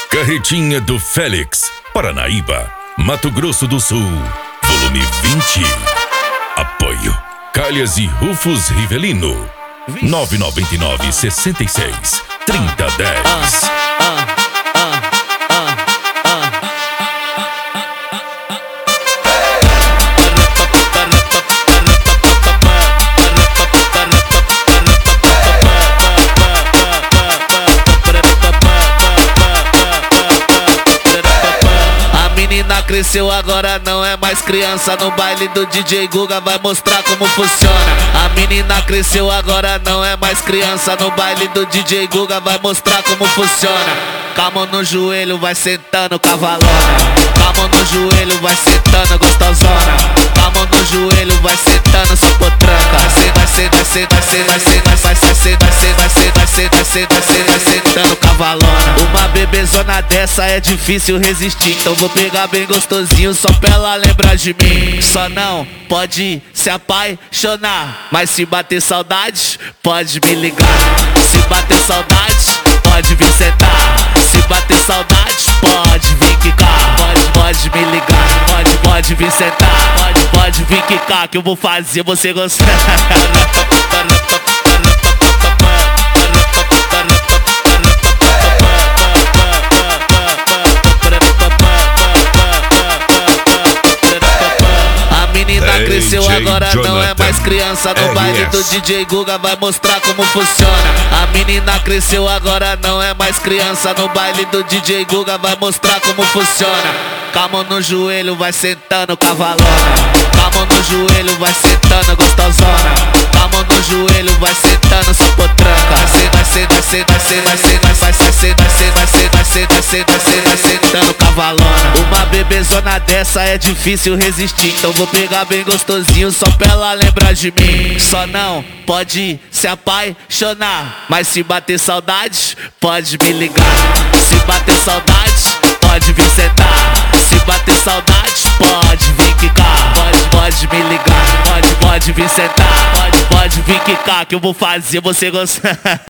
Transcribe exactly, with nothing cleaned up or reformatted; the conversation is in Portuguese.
Carretinha do Félix, Paranaíba, Mato Grosso do Sul, volume vinte. Apoio Calhas e Rufus Rivelino. nove nove nove, sessenta e seis, trinta, dez. Cresceu, agora não é mais criança. No baile do D J Guga vai mostrar como funciona. A menina cresceu, agora não é mais criança. No baile do D J Guga vai mostrar como funciona. Com a mão no joelho vai sentando cavalona. Com a mão no joelho vai sentando gostosona. Com a mão no joelho vai sentando se potranca. Vai ser, vai ser, vai ser, vai ser, vai ser, vai ser, vai ser, vai ser, vai ser, vai ser, vai ser, vai ser, vai sentando cavalona. Uma bebezona dessa é difícil resistir, então vou pegar bem gostosinho só pra ela lembrar de mim. Só não pode se apaixonar, mas se bater saudade, pode me ligar. Se bater saudade, pode vir sentar. Se bater saudade, pode vir quicar. Pode, pode me ligar, pode, pode vir sentar. Pode, pode vir quicar, que eu vou fazer você gostar. Cresceu, agora não é mais criança. No baile do D J Guga vai mostrar como funciona. A menina cresceu, agora não é mais criança. No baile do D J Guga vai mostrar como funciona. Com a mão no joelho vai sentando cavalona. Com a mão no joelho vai sentando gostosona. Com a mão no joelho vai sentando sua potranca. Vai ser, vai ser, vai ser, vai ser, vai ser, vai ser, vai ser, vai ser, vai ser, vai ser, vai ser, vai ser, vai sentando cavalona. Uma bebezona dessa é difícil resistir, então vou pegar bem gostosinho só pra ela lembrar de mim. Só não pode se apaixonar, mas se bater saudade, pode me ligar. Se bater saudade, pode vir sentar. Se bater saudade, pode vir quicar. Pode, pode me ligar, pode, pode vir sentar. Pode, pode vir quicar, que eu vou fazer você gostar.